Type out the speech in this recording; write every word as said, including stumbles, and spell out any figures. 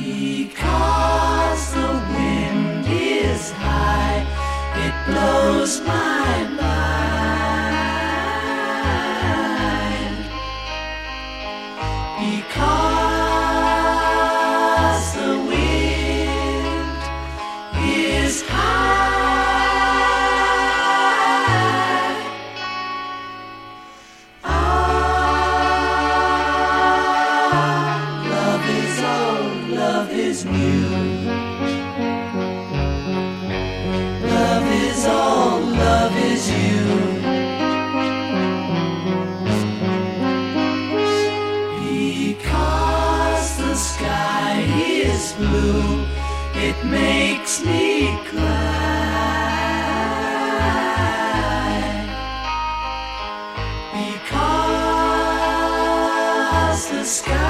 Because the wind is high, it blows my mind. Because the wind is high. Ah, love is old, love is new. Love is all, love is you. Because the sky is blue, it makes me cry. Because the sky